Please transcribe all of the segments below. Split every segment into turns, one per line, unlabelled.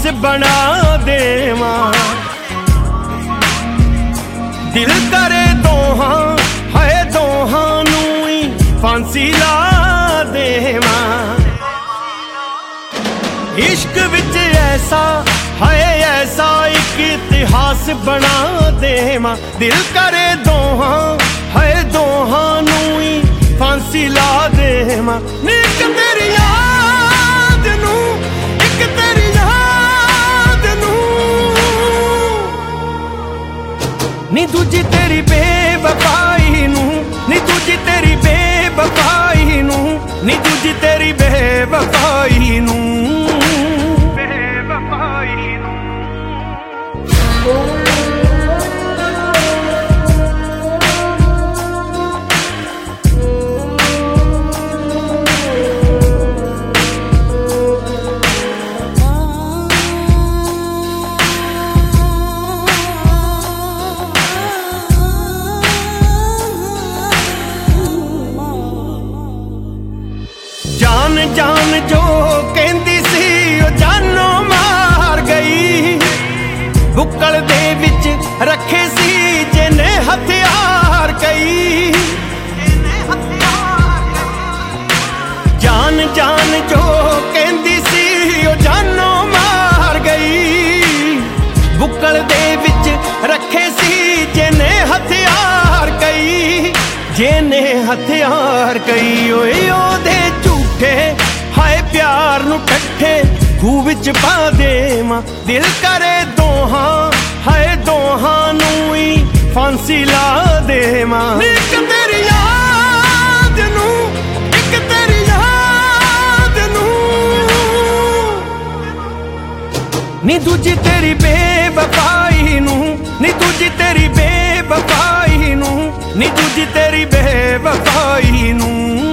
बना देवां। दिल करे दोहां है दोहां नूं ही फांसी ला देवां। इश्क विच ऐसा है ऐसा एक इतिहास बना देवां। दिल करे दोहां है दोहां नूं ही फांसी ला देवां। एक तेरी याद नूं एक तेरी याद नूं नी दूजी तेरी बेवफाई नूं नी दूजी तेरी बेवफाई नूं नी दूजी तेरी बेवफाई नूं बेवफाई नूं। जान जान जो कहंदी सी ओ जानों मार गई। बुक्कल दे विच रखे सी जिन्ने हथियार कई। जान जान जो कहंदी सी ओ जानों मार गई। बुक्कल दे विच रखे सी जिन्ने हथियार कई। जिन्ने हथियार कई ओए ओदे हाय प्यार नू कट्ठे खूह विच पा देवां। दिल करे दोहां हाय दोहां नू ही फांसी ला देवां। एक तेरी याद नू एक तेरी याद नू नी दूजी तेरी बेवफाई नू नी दूजी तेरी बेवफाई नू नी दूजी तेरी बेवफाई नू।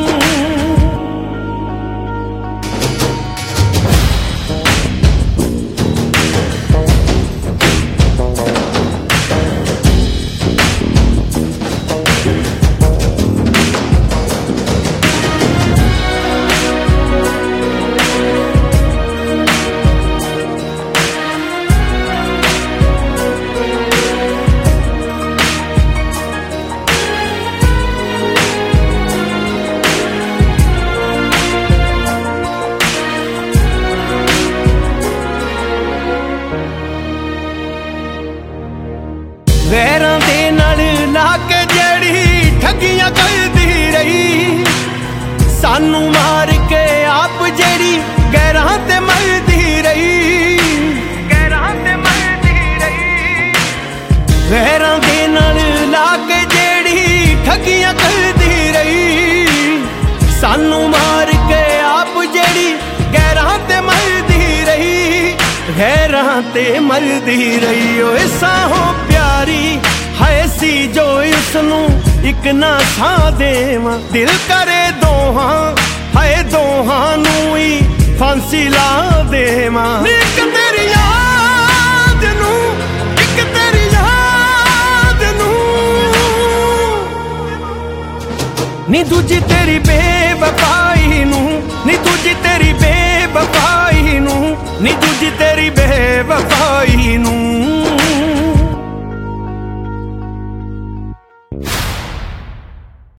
वैरां दे नाल ला के जड़ी ठगियां करदी रही। सानू मार के आप जड़ी गैरां ते मरदी रही। गैरां ते मरदी रही। वैरां दे नाल ला के जड़ी ठगियां करदी रही। सानू मार के आप जड़ी गैरां ते मरदी रही। गैरां ते मरदी रही। ओए साहों प्यारी है सी जो उसनू एक ना सा देवां। दिल करे दोहां है दोहां नू ही फांसी ला देवां। एक तेरी याद नू एक तेरी याद नू नी दूजी तेरी बेवफाई नू नी दूजी तेरी बेवफाई नू नी दूजी तेरी बेवफाई नू।